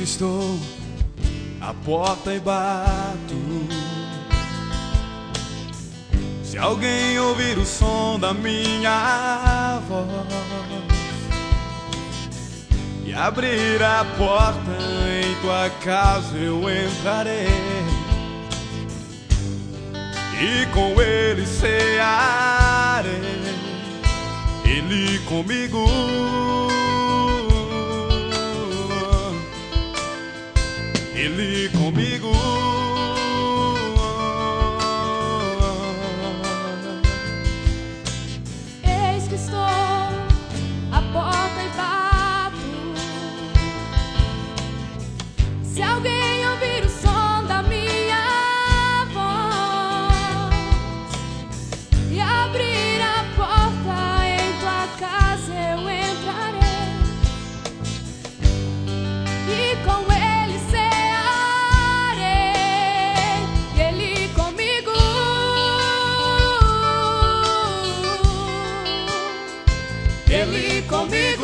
estou à porta e bato. Se alguém ouvir o som da minha voz e abrir a porta, em tua casa eu entrarei e com ele cearei, ele comigo, ele comigo. Eis que estou à porta e bato. Se alguém ouvir o som da minha voz e abrir a porta, em tua casa eu entrarei e com ele cearei, ele comigo, ele comigo.